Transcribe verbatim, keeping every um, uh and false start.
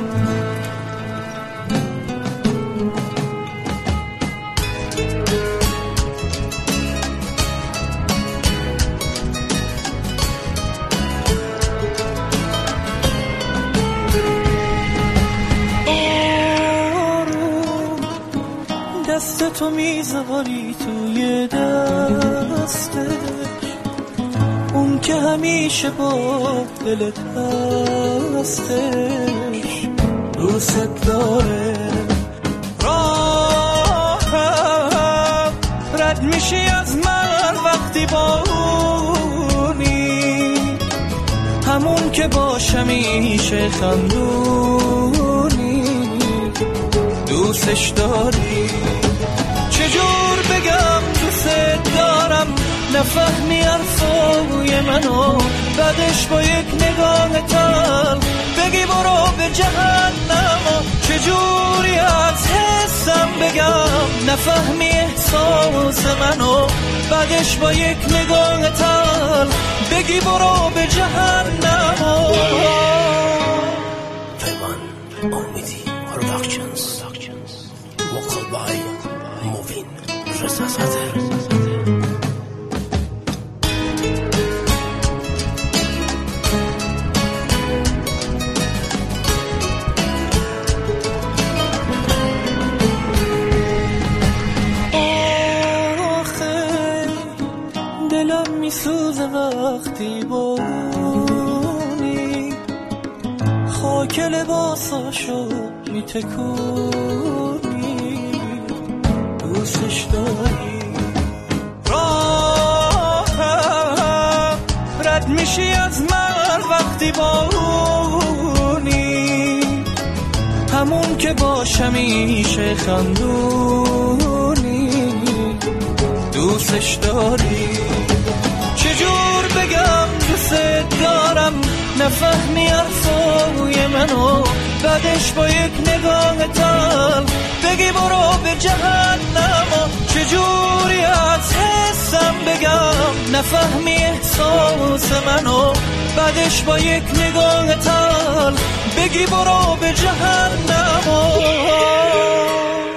دست تو میذاری توی دستش، اون که همیشه با دلت هستش، دوست داره. راهم رد میشی از من وقتی بارونی، همون که باش همیشه خندونی، دوستش داری. چجور بگم دوست دارم نفهمی حرفای منو، بعدش با یک نگاه تل بگی برو به جهنم. چجوری از حسم بگم نفهمی احساس منو، بعدش با یک نگاه تل بگی برو به جهنم. پیمان امیدی پروداکشنز وکال بای مووین رضا صدر. دلم میسوزه وقتی بارونی، خاک لباساشو میتکونی، دوستش داری. راهم رد میشی از من وقتی بارونی، همون که باش همیشه خندونی، دوستش داری. چجور بگم دوست دارم نفهمی حرفای منو، بعدش با یک نگاه تل بگی برو به جهنم. چجوری از حسم بگم نفهمی احساس منو، بعدش با یک نگاه تل بگی برو به جهنم.